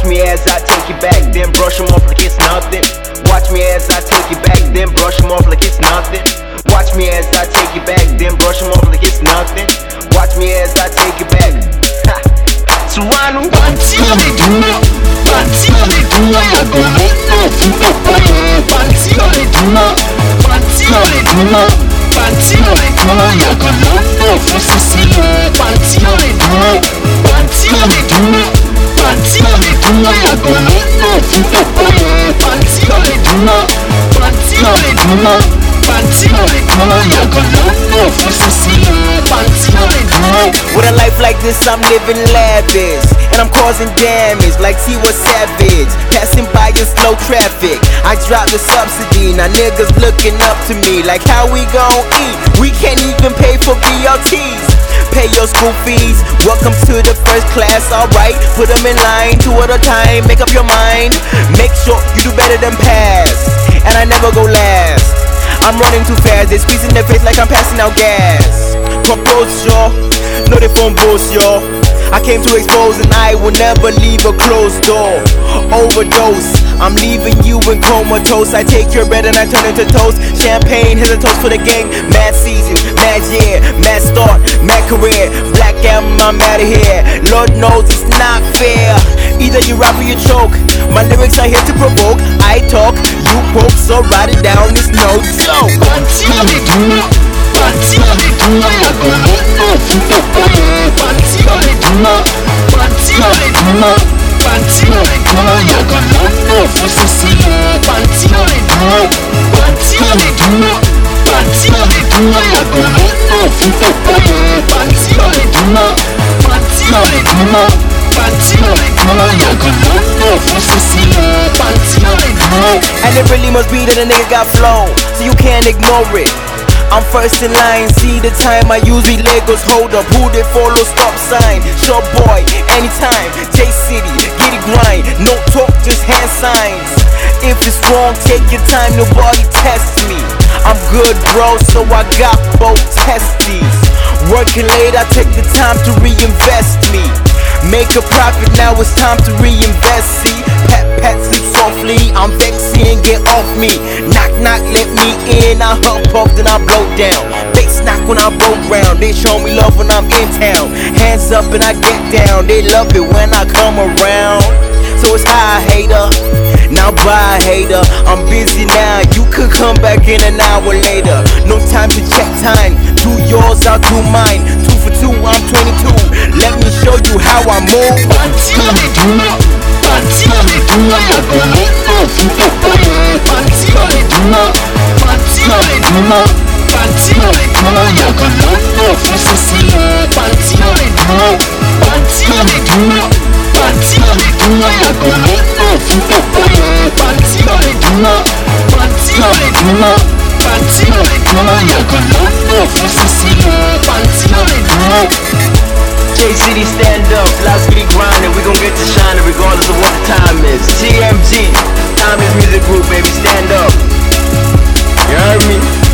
me as I take it back, then brush them off like it's nothing. Watch me as I take it back, then brush them off like it's nothing. Watch me as I take it back, then brush them off like it's nothing. Watch me as I take it back. Ha! Toronto. Panty on the duma, panty on the duma, I go make no fupa fire. Panty on the duma, panty on the duma, panty on the duma, I go make no fupa fire. Panty on the duma, panty on the duma, panty on the duma, I go make no fupa fire. Panty on the duma, panty on the duma, panty on the duma, I go make no fupa fire. Panty on the duma. With a life like this, I'm living lavish, and I'm causing damage like T was Savage. Passing by in slow traffic, I drop the subsidy. Now niggas looking up to me like how we gon' eat. We can't even pay for BLTs. Pay your school fees, welcome to the first class, alright. Put them in line, 2 at a time, make up your mind. Make sure you do better than pass, and I never go last. I'm running too fast, they squeezing their face like I'm passing out gas. Propose, y'all, know they phone boast, y'all. I came to expose and I will never leave a closed door. Overdose, I'm leaving you in comatose. I take your bread and I turn into toast. Champagne, here's a toast for the gang. Mad season, mad year, mad start, mad career. Black album, I'm out of here. Lord knows it's not fair. Either you rap or you choke. My lyrics are here to provoke. I talk, you poke, so write it down, it's no joke. Panty on the duma, panty on the duma, I go make no fupa fire. Panty on the duma, panty on the duma, panty on the duma, I go make no fupa fire. Panty on the duma, panty on the duma, panty on the duma, I go make no fupa fire. Panty on the duma, panty on the duma, panty on the duma, I go make no fupa fire. Panty on the duma. And it really must be that a nigga got flow, so you can't ignore it. I'm first in line, see the time I use these Legos. Hold up, who they follow, stop sign. Short boy, anytime, J-City, get it grind. No talk, just hand signs. If it's wrong, take your time, nobody tests me. I'm good, bro, so I got both testes. Working late, I take the time to reinvest me. Make a profit, now it's time to reinvest, see. Pat, pat, sleep softly, I'm vexing, get off me. Knock, knock, let me in, I hop off, then I blow down. Bass knock when I broke round, they show me love when I'm in town. Hands up and I get down, they love it when I come around. So it's high, hater, now bye, hater. I'm busy now, you could come back in an hour later. No time to check time, do yours, I'll do mine. 2 for 2, I'm 22, let me show you how I move. Panty on the duma, panty on the duma, I go make no fupa fire. Panty on the duma, panty on the duma, panty on the duma, I go make no fupa fire. Panty on the duma, panty on the duma, panty on the duma, I go make no fupa fire. Panty on the duma, panty on the duma, panty on the duma, I go make no fupa fire. Panty on the duma. J-City, stand up, let's get it grinding. We gon' get to shining regardless of what the time is. TMG, Timeless Music Group, baby, stand up. You heard me?